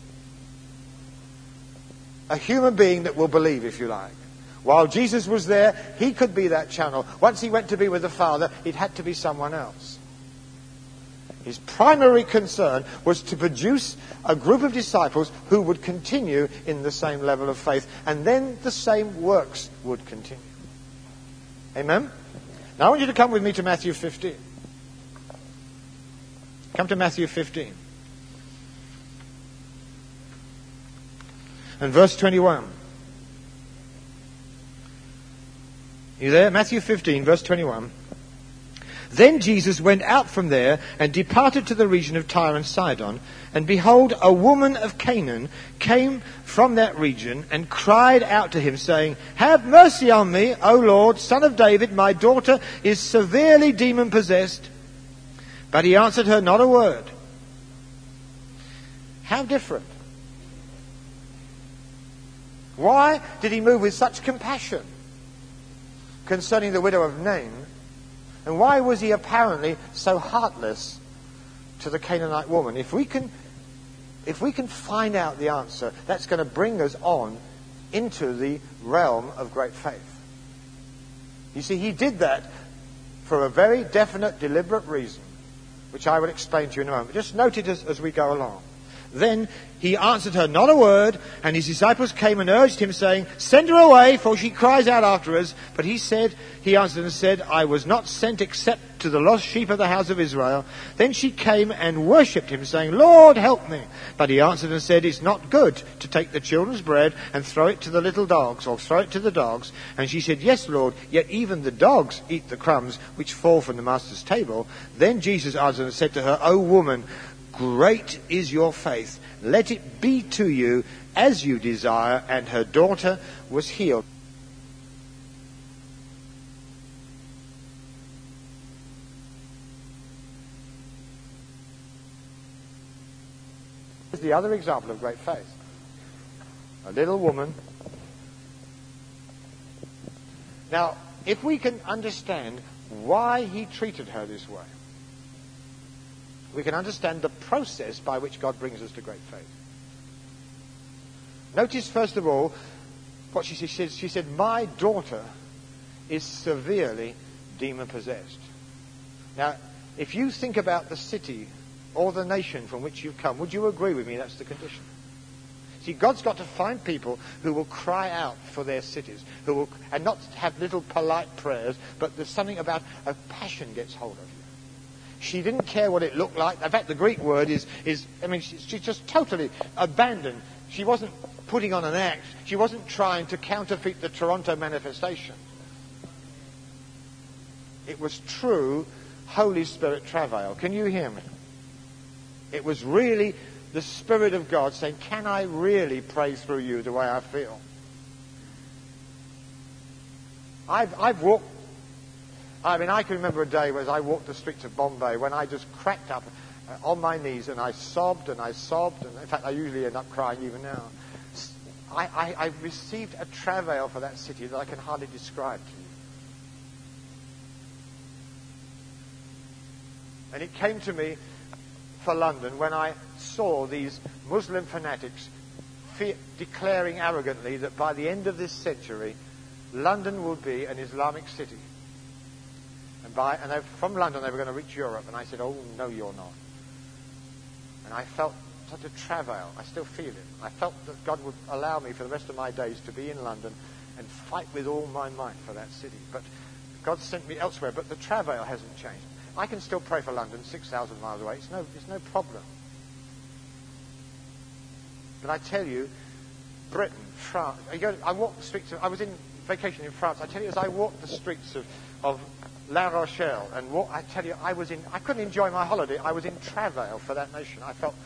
A human being that will believe, if you like. While Jesus was there, he could be that channel. Once he went to be with the Father, it had to be someone else. His primary concern was to produce a group of disciples who would continue in the same level of faith. And then the same works would continue. Amen? Now I want you to come with me to Matthew fifteen. Come to Matthew fifteen. And verse twenty-one. You there? Matthew fifteen, verse twenty-one. Then Jesus went out from there and departed to the region of Tyre and Sidon. And behold, a woman of Canaan came from that region and cried out to him, saying, "Have mercy on me, O Lord, Son of David, my daughter is severely demon-possessed." But he answered her not a word. How different. Why did he move with such compassion concerning the widow of Nain? And why was he apparently so heartless to the Canaanite woman? If we can, if we can find out the answer, that's going to bring us on into the realm of great faith. You see, he did that for a very definite, deliberate reason, which I will explain to you in a moment. Just note it as, as we go along. Then he answered her not a word, and his disciples came and urged him, saying, "Send her away, for she cries out after us." But he said, he answered and said, "I was not sent except to the lost sheep of the house of Israel." Then she came and worshipped him, saying, "Lord, help me." But he answered and said, "It's not good to take the children's bread and throw it to the little dogs, or throw it to the dogs." And she said, "Yes, Lord, yet even the dogs eat the crumbs which fall from the master's table." Then Jesus answered and said to her, "O woman, great is your faith. Let it be to you as you desire." And her daughter was healed. Here's the other example of great faith. A little woman. Now, if we can understand why he treated her this way, we can understand the process by which God brings us to great faith. Notice, first of all, what she said. She said, "My daughter is severely demon-possessed." Now, if you think about the city or the nation from which you've come, would you agree with me that's the condition? See, God's got to find people who will cry out for their cities, who will, and not have little polite prayers, but there's something about a passion gets hold of you. She didn't care what it looked like. In fact, the Greek word is, is I mean, she's just totally abandoned. She wasn't putting on an act. She wasn't trying to counterfeit the Toronto manifestation. It was true Holy Spirit travail. Can you hear me? It was really the Spirit of God saying, can I really pray through you the way I feel? I've, I've walked, I mean, I can remember a day as I walked the streets of Bombay when I just cracked up uh, on my knees and I sobbed and I sobbed, and in fact I usually end up crying even now. I, I, I received a travail for that city that I can hardly describe to you. And it came to me for London when I saw these Muslim fanatics fe- declaring arrogantly that by the end of this century, London will be an Islamic city. And, by, and they, from London they were going to reach Europe. And I said, oh, no, you're not. And I felt such a travail. I still feel it. I felt that God would allow me for the rest of my days to be in London and fight with all my might for that city. But God sent me elsewhere. But the travail hasn't changed. I can still pray for London, six thousand miles away. It's no, it's no problem. But I tell you, Britain, France, I, go, I walked the streets of, I was in vacation in France. I tell you, as I walked the streets of, of La Rochelle, and walk, I tell you, I was in, I couldn't enjoy my holiday. I was in travail for that nation. I felt,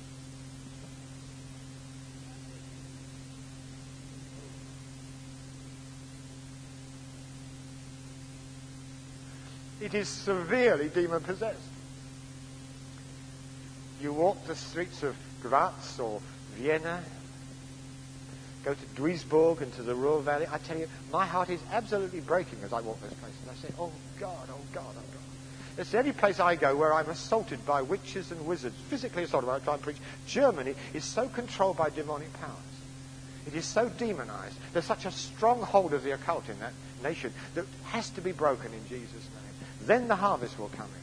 it is severely demon-possessed. You walk the streets of Graz or Vienna, go to Duisburg and to the Ruhr Valley. I tell you, my heart is absolutely breaking as I walk those places. I say, oh God, oh God, oh God. It's the only place I go where I'm assaulted by witches and wizards, physically assaulted when I try and preach. Germany is so controlled by demonic powers. It is so demonized. There's such a strong hold of the occult in that nation that has to be broken in Jesus' name. Then the harvest will come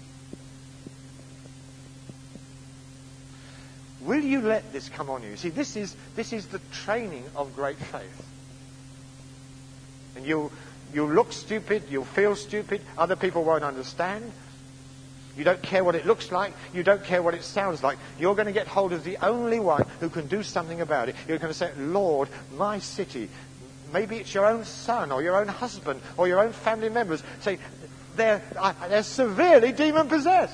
in. Will you let this come on you? See, this is this is the training of great faith. And you'll, you'll look stupid, you'll feel stupid, other people won't understand. You don't care what it looks like, you don't care what it sounds like. You're going to get hold of the only one who can do something about it. You're going to say, Lord, my city, maybe it's your own son or your own husband or your own family members. Say, they're, they're severely demon-possessed.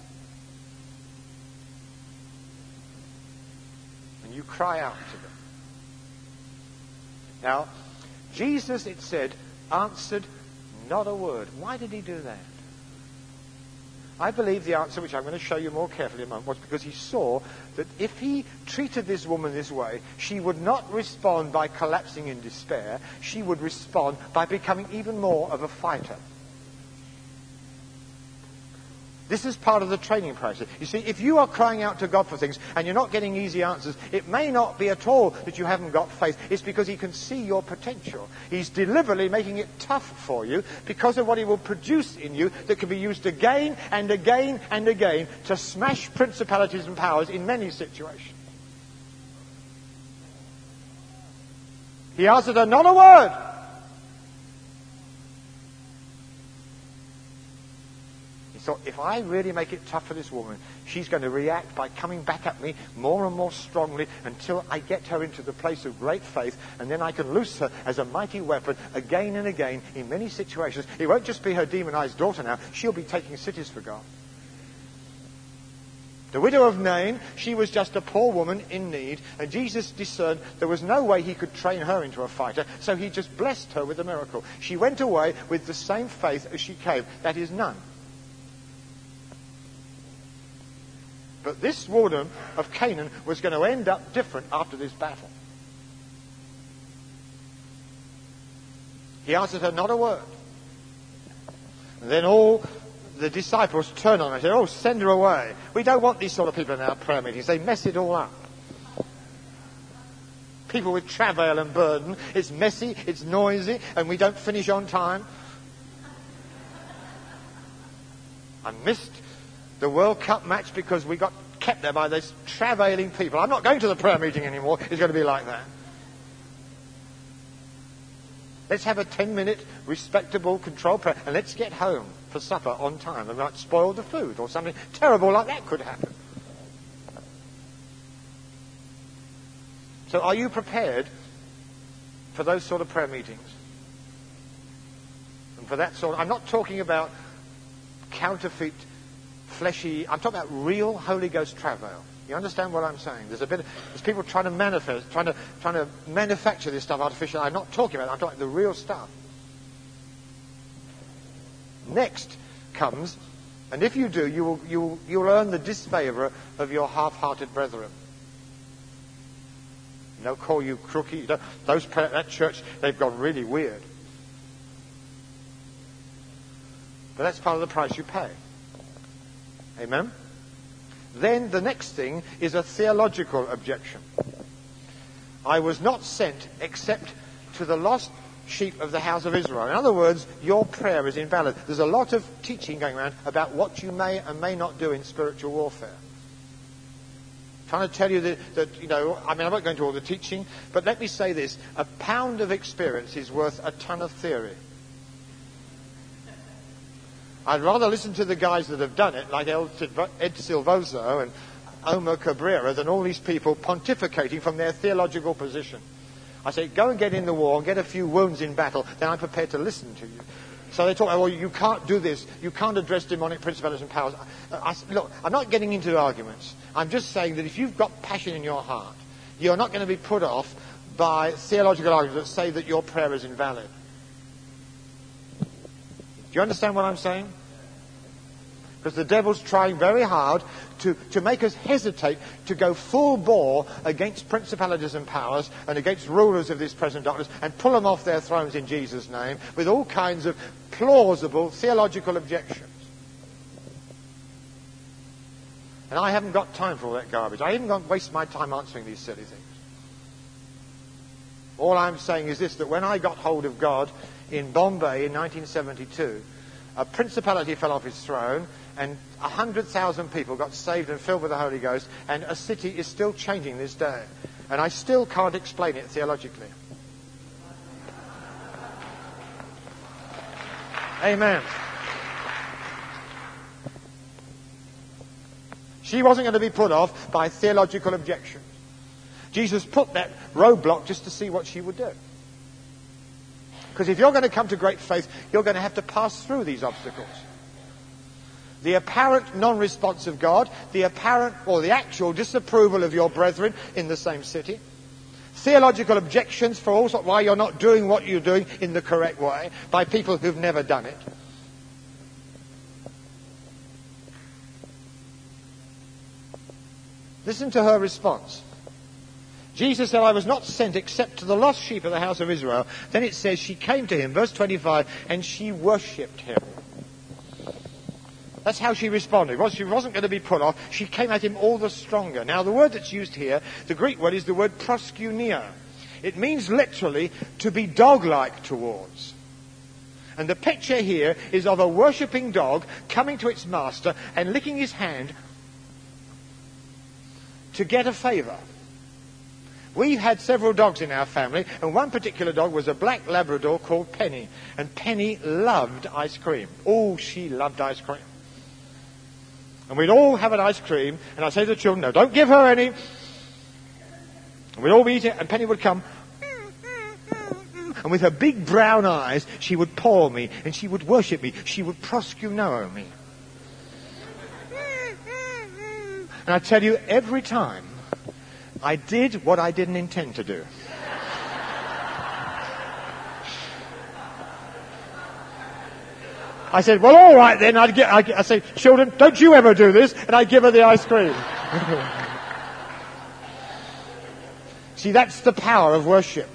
You cry out to them. Now, Jesus, it said, answered not a word. Why did he do that? I believe the answer, which I'm going to show you more carefully in a moment, was because he saw that if he treated this woman this way, she would not respond by collapsing in despair. She would respond by becoming even more of a fighter. This is part of the training process. You see, if you are crying out to God for things and you're not getting easy answers, it may not be at all that you haven't got faith. It's because he can see your potential. He's deliberately making it tough for you because of what he will produce in you that can be used again and again and again to smash principalities and powers in many situations. He answered her not a word. So if I really make it tough for this woman, she's going to react by coming back at me more and more strongly until I get her into the place of great faith, and then I can loose her as a mighty weapon again and again in many situations. It won't just be her demonized daughter now. She'll be taking cities for God. The widow of Nain, she was just a poor woman in need, and Jesus discerned there was no way he could train her into a fighter, so he just blessed her with a miracle. She went away with the same faith as she came. That is none. But this woman of Canaan was going to end up different after this battle. He answered her not a word. And then all the disciples turned on her and said, oh, send her away. We don't want these sort of people in our prayer meetings. They mess it all up. People with travail and burden. It's messy, it's noisy, and we don't finish on time. I missed the World Cup match because we got kept there by those travailing people. I'm not going to the prayer meeting anymore. It's going to be like that. Let's have a ten-minute respectable controlled prayer and let's get home for supper on time. They might spoil the food or something terrible like that could happen. So are you prepared for those sort of prayer meetings? And for that sort of, I'm not talking about counterfeit fleshy. I'm talking about real Holy Ghost travail. You understand what I'm saying? There's a bit. Of, there's people trying to manifest, trying to trying to manufacture this stuff artificially. I'm not talking about it. I'm talking about the real stuff. Next comes, and if you do, you will you will you'll earn the disfavour of your half-hearted brethren. They'll call you crooky. Those that church, they've gone really weird. But that's part of the price you pay. Amen? Then the next thing is a theological objection. I was not sent except to the lost sheep of the house of Israel. In other words, your prayer is invalid. There's a lot of teaching going around about what you may and may not do in spiritual warfare. Trying to tell you that, that, you know, I mean, I'm not going to all the teaching, but let me say this. A pound of experience is worth a ton of theory. I'd rather listen to the guys that have done it, like Ed Silvoso and Omar Cabrera, than all these people pontificating from their theological position. I say, go and get in the war and get a few wounds in battle, then I'm prepared to listen to you. So they talk, well, you can't do this. You can't address demonic principalities and powers. I, I, look, I'm not getting into arguments. I'm just saying that if you've got passion in your heart, you're not going to be put off by theological arguments that say that your prayer is invalid. Do you understand what I'm saying? Because the devil's trying very hard to, to make us hesitate to go full bore against principalities and powers and against rulers of this present darkness and pull them off their thrones in Jesus' name with all kinds of plausible theological objections. And I haven't got time for all that garbage. I haven't got to waste my time answering these silly things. All I'm saying is this, that when I got hold of God in Bombay in nineteen seventy-two, a principality fell off his throne and one hundred thousand people got saved and filled with the Holy Ghost, and a city is still changing this day. And I still can't explain it theologically. Amen. She wasn't going to be put off by theological objections. Jesus put that roadblock just to see what she would do. Because if you're going to come to great faith, you're going to have to pass through these obstacles. The apparent non-response of God, the apparent or the actual disapproval of your brethren in the same city, theological objections for all sorts, why you're not doing what you're doing in the correct way by people who've never done it. Listen to her response. Jesus said, I was not sent except to the lost sheep of the house of Israel. Then it says she came to him, verse twenty-five, and she worshipped him. That's how she responded. Well, she wasn't going to be put off. She came at him all the stronger. Now, the word that's used here, the Greek word, is the word proskuneo. It means literally to be dog-like towards. And the picture here is of a worshipping dog coming to its master and licking his hand to get a favour. We've had several dogs in our family, and one particular dog was a black Labrador called Penny. And Penny loved ice cream. Oh, she loved ice cream. And we'd all have an ice cream, and I'd say to the children, no, don't give her any. And we'd all be eating it, and Penny would come, and with her big brown eyes, she would paw me, and she would worship me. She would proskuneo me. And I tell you, every time, I did what I didn't intend to do. I said, well, all right then. I'd get, I'd, I'd say, children, don't you ever do this. And I'd give her the ice cream. See, that's the power of worship.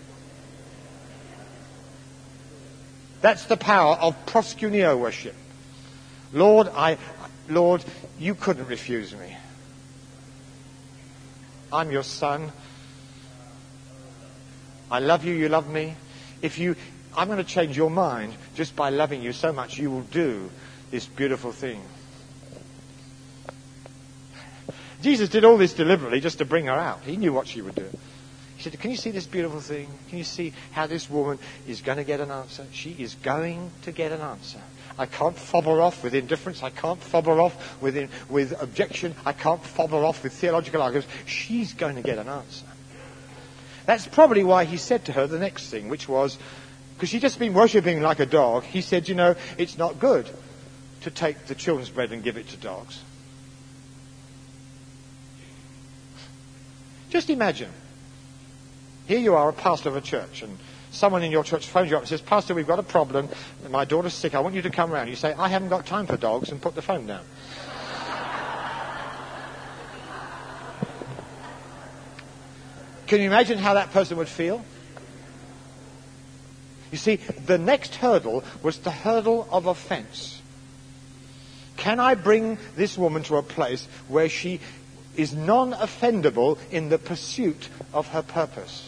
That's the power of proskuneo worship. Lord, I, Lord, you couldn't refuse me. I'm your son. I love you, you love me. If you, I'm going to change your mind just by loving you so much, you will do this beautiful thing. Jesus did all this deliberately just to bring her out. He knew what she would do. He said, can you see this beautiful thing? Can you see how this woman is going to get an answer? She is going to get an answer. I can't fob her off with indifference. I can't fob her off with, in, with objection. I can't fob her off with theological arguments. She's going to get an answer. That's probably why he said to her the next thing, which was, because she'd just been worshipping like a dog, he said, you know, it's not good to take the children's bread and give it to dogs. Just imagine. Here you are, a pastor of a church, and someone in your church phones you up and says, Pastor, we've got a problem. My daughter's sick. I want you to come round. You say, I haven't got time for dogs, and put the phone down. Can you imagine how that person would feel? You see, the next hurdle was the hurdle of offense. Can I bring this woman to a place where she is non-offendable in the pursuit of her purpose?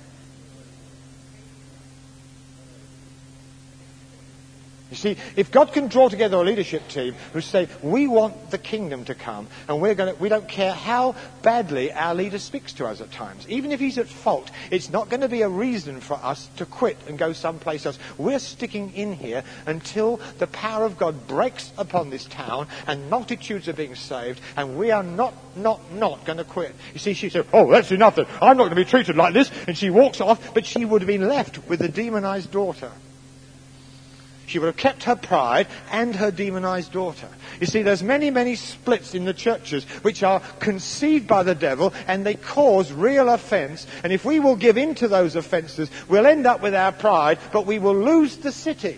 You see, if God can draw together a leadership team who say, we want the kingdom to come, and we're going to, we don't care how badly our leader speaks to us at times. Even if he's at fault, it's not going to be a reason for us to quit and go someplace else. We're sticking in here until the power of God breaks upon this town and multitudes are being saved, and we are not, not, not going to quit. You see, she said, oh, that's enough then. I'm not going to be treated like this. And she walks off, but she would have been left with the demonized daughter. She would have kept her pride and her demonized daughter. You see, there's many, many splits in the churches which are conceived by the devil, and they cause real offense. And if we will give in to those offenses, we'll end up with our pride, but we will lose the city.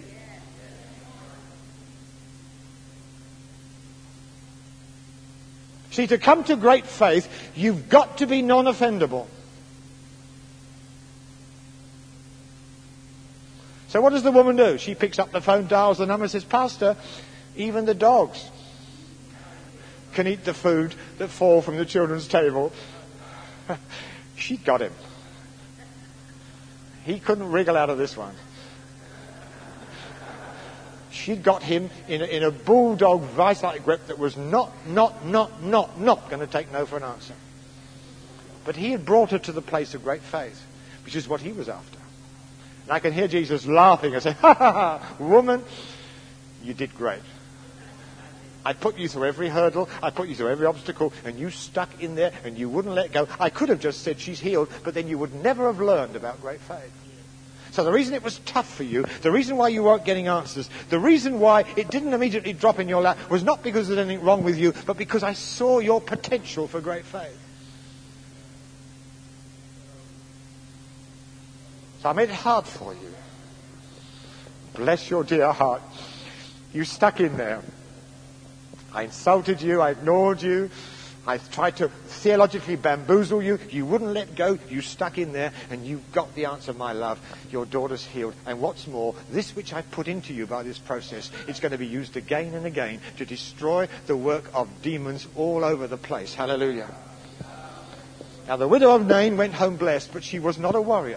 See, to come to great faith, you've got to be non-offendable. So what does the woman do? She picks up the phone, dials the number and says, Pastor, even the dogs can eat the food that fall from the children's table. She got him. He couldn't wriggle out of this one. She'd got him in a, in a bulldog vice-like grip that was not, not, not, not, not going to take no for an answer. But he had brought her to the place of great faith, which is what he was after. And I can hear Jesus laughing and say, ha ha ha, woman, you did great. I put you through every hurdle, I put you through every obstacle, and you stuck in there and you wouldn't let go. I could have just said she's healed, but then you would never have learned about great faith. So the reason it was tough for you, the reason why you weren't getting answers, the reason why it didn't immediately drop in your lap was not because there's anything wrong with you, but because I saw your potential for great faith. So I made it hard for you. Bless your dear heart. You stuck in there. I insulted you. I ignored you. I tried to theologically bamboozle you. You wouldn't let go. You stuck in there and you got the answer, my love. Your daughter's healed. And what's more, this which I put into you by this process, it's going to be used again and again to destroy the work of demons all over the place. Hallelujah. Now the widow of Nain went home blessed, but she was not a warrior.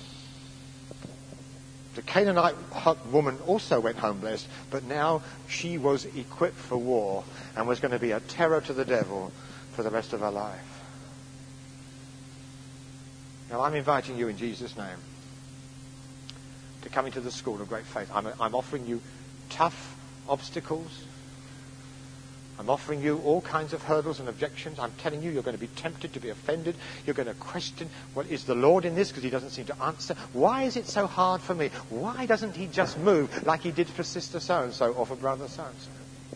The Canaanite woman also went home blessed, but now she was equipped for war and was going to be a terror to the devil for the rest of her life. Now I'm inviting you in Jesus' name to come into the school of great faith. I'm, I'm offering you tough obstacles. I'm offering you all kinds of hurdles and objections. I'm telling you, you're going to be tempted to be offended. You're going to question, well, is the Lord in this? Because he doesn't seem to answer. Why is it so hard for me? Why doesn't he just move like he did for sister so-and-so or for brother so-and-so?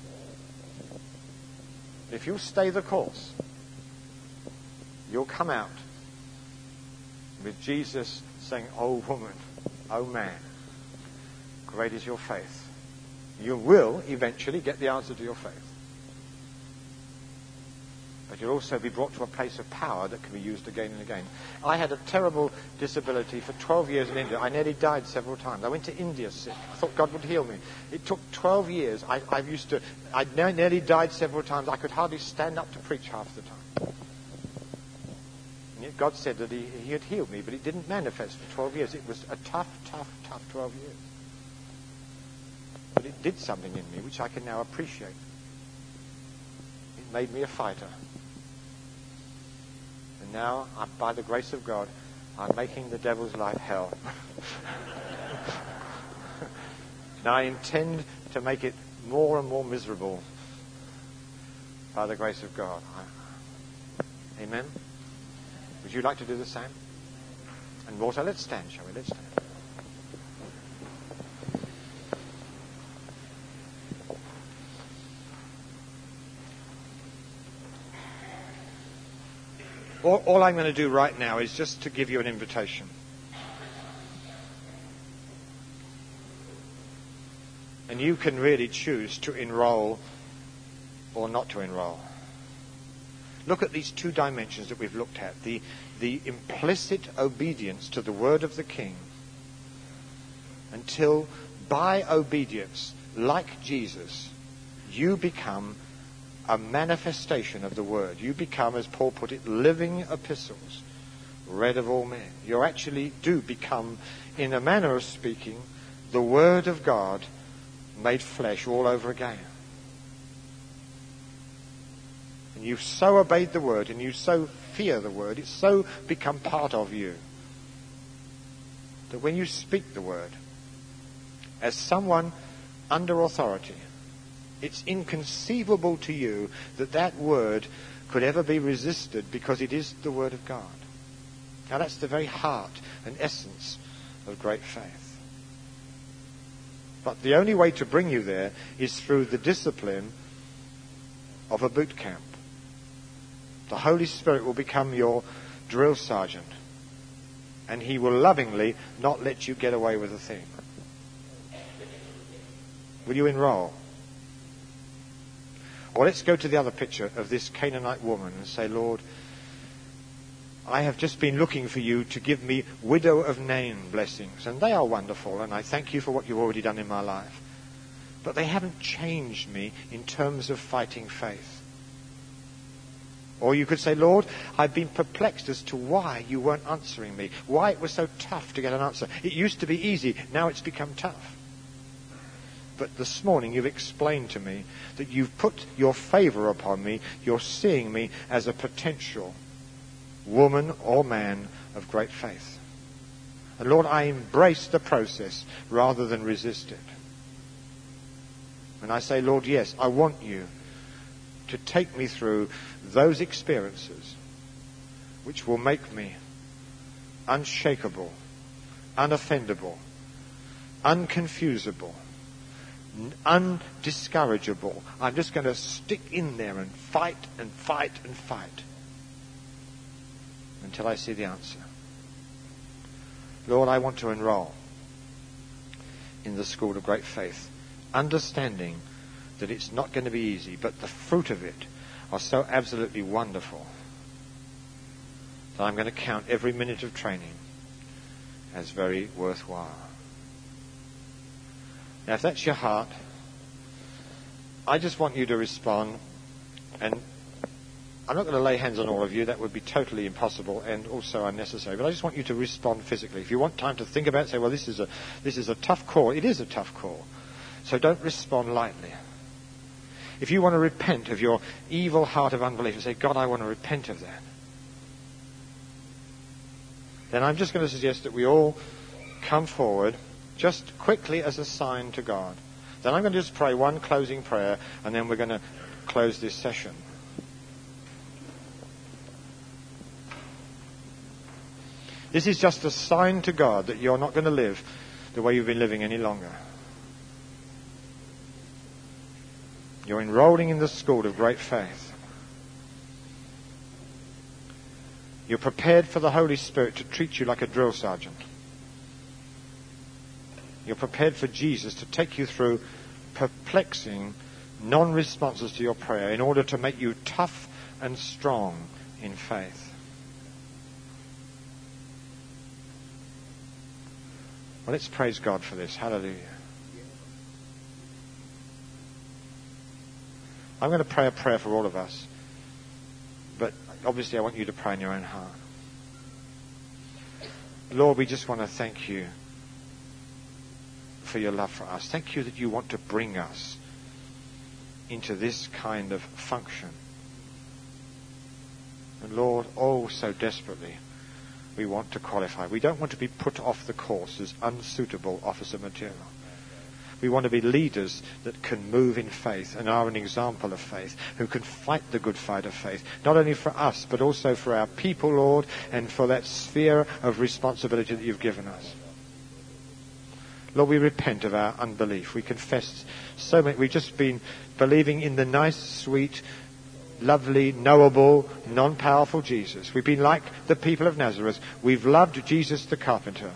If you stay the course, you'll come out with Jesus saying, oh woman, oh man, great is your faith. You will eventually get the answer to your faith. But you'll also be brought to a place of power that can be used again and again. I had a terrible disability for twelve years in India. I nearly died several times. I went to India sick. I thought God would heal me. It took twelve years. I, I used to, I nearly died several times. I could hardly stand up to preach half the time. And yet God said that he, he had healed me, but it didn't manifest for twelve years. It was a tough, tough, tough twelve years. But it did something in me which I can now appreciate. It made me a fighter. And now, by the grace of God, I'm making the devil's life hell. And I intend to make it more and more miserable by the grace of God. Amen? Would you like to do the same? And water, let's stand, shall we? Let's stand. all, all I'm going to do right now is just to give you an invitation. And you can really choose to enroll or not to enroll. Look at these two dimensions that we've looked at. The, the implicit obedience to the word of the King, until by obedience, like Jesus, you become a manifestation of the word. You become, as Paul put it, living epistles, read of all men. You actually do become, in a manner of speaking, the word of God made flesh all over again. And you've so obeyed the word, and you so fear the word, it's so become part of you, that when you speak the word, as someone under authority, it's inconceivable to you that that word could ever be resisted, because it is the word of God. Now that's the very heart and essence of great faith. But the only way to bring you there is through the discipline of a boot camp. The Holy Spirit will become your drill sergeant, and he will lovingly not let you get away with a thing. Will you enroll? Or let's go to the other picture of this Canaanite woman and say, Lord, I have just been looking for you to give me widow of Nain blessings, and they are wonderful, and I thank you for what you've already done in my life. But they haven't changed me in terms of fighting faith. Or you could say, Lord, I've been perplexed as to why you weren't answering me, why it was so tough to get an answer. It used to be easy, now it's become tough. But this morning you've explained to me that you've put your favor upon me, you're seeing me as a potential woman or man of great faith. And Lord, I embrace the process rather than resist it. And I say, Lord, yes, I want you to take me through those experiences which will make me unshakable, unoffendable, unconfusable, undiscourageable. I'm just going to stick in there and fight and fight and fight until I see the answer. Lord, I want to enroll in the school of great faith, understanding that it's not going to be easy, but the fruit of it are so absolutely wonderful that I'm going to count every minute of training as very worthwhile. Now, if that's your heart, I just want you to respond, and I'm not going to lay hands on all of you. That would be totally impossible and also unnecessary. But I just want you to respond physically. If you want time to think about it, say, well, this is a this is a tough call. It is a tough call. So don't respond lightly. If you want to repent of your evil heart of unbelief and say, God, I want to repent of that, then I'm just going to suggest that we all come forward just quickly as a sign to God. Then I'm going to just pray one closing prayer, and then we're going to close this session. This is just a sign to God that you're not going to live the way you've been living any longer. You're enrolling in the school of great faith. You're prepared for the Holy Spirit to treat you like a drill sergeant. You're prepared for Jesus to take you through perplexing non-responses to your prayer in order to make you tough and strong in faith. Well, let's praise God for this. Hallelujah. I'm going to pray a prayer for all of us, but obviously I want you to pray in your own heart. Lord, we just want to thank you for your love for us. Thank you that you want to bring us into this kind of function. And Lord, oh, so desperately, we want to qualify. We don't want to be put off the course as unsuitable officer material. We want to be leaders that can move in faith and are an example of faith, who can fight the good fight of faith, not only for us, but also for our people, Lord, and for that sphere of responsibility that you've given us. Lord, we repent of our unbelief. We confess so many. We've just been believing in the nice, sweet lovely, knowable, non-powerful Jesus. We've been like the people of Nazareth. We've loved Jesus the carpenter.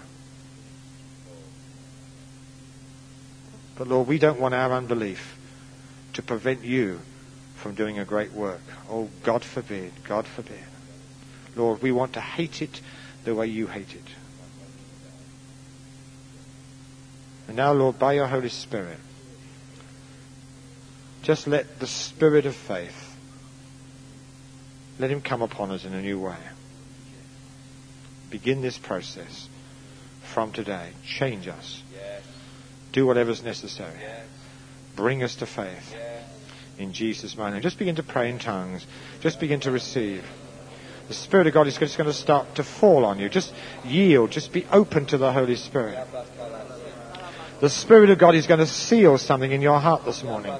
But Lord, we don't want our unbelief to prevent you from doing a great work. Oh, God forbid, God forbid. Lord, we want to hate it the way you hate it. And now, Lord, by your Holy Spirit, just let the spirit of faith, let him come upon us in a new way. Begin this process from today. Change us. Yes. Do whatever's necessary. Yes. Bring us to faith. Yes. In Jesus' mighty name. Just begin to pray in tongues. Just begin to receive. The Spirit of God is just going to start to fall on you. Just yield. Just be open to the Holy Spirit. The Spirit of God is going to seal something in your heart this morning.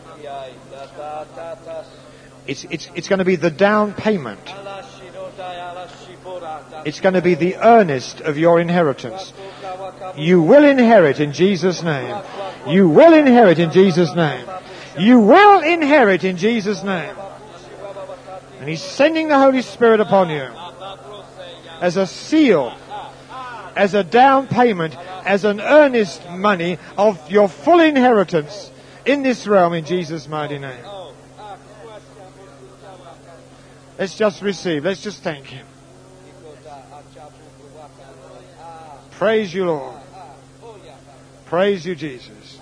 It's, it's, it's going to be the down payment. It's going to be the earnest of your inheritance. You will inherit in Jesus' name. You will inherit in Jesus' name. You will inherit in Jesus' name. And He's sending the Holy Spirit upon you as a seal, as a down payment, as an earnest money of your full inheritance in this realm in Jesus' mighty name. Let's just receive. Let's just thank Him. Praise you, Lord. Praise you, Jesus.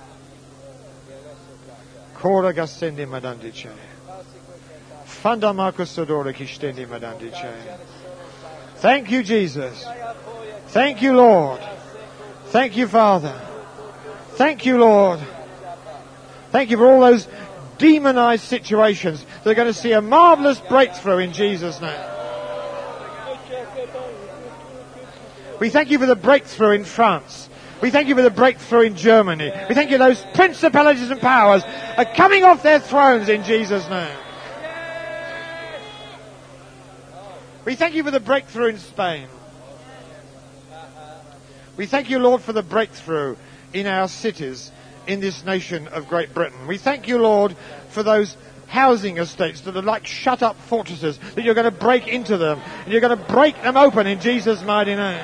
Kora gastendi madandice. Fanda makosodora kishdendi madandice. Thank you, Jesus. Thank you, Lord. Thank you, Father. Thank you, Lord. Thank you for all those demonized situations that are going to see a marvelous breakthrough in Jesus' name. We thank you for the breakthrough in France. We thank you for the breakthrough in Germany. We thank you those principalities and powers are coming off their thrones in Jesus' name. We thank you for the breakthrough in Spain. We thank you, Lord, for the breakthrough in our cities in this nation of Great Britain. We thank you, Lord, for those housing estates that are like shut-up fortresses, that you're going to break into them, and you're going to break them open in Jesus' mighty name.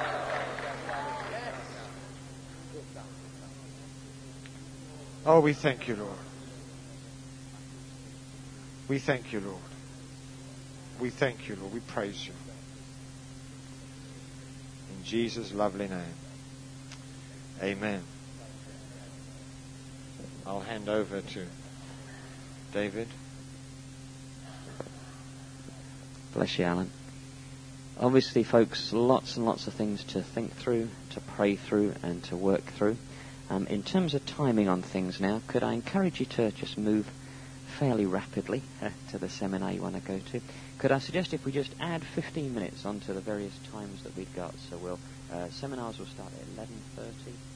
Oh, we thank you, Lord. We thank you, Lord. We thank you, Lord. We praise you. In Jesus' lovely name. Amen. I'll hand over to David. Bless you, Alan. Obviously, folks, lots and lots of things to think through, to pray through, and to work through. Um, in terms of timing on things now, could I encourage you to just move fairly rapidly uh, to the seminar you want to go to? Could I suggest if we just add fifteen minutes onto the various times that we've got? So we'll uh, seminars will start at eleven thirty.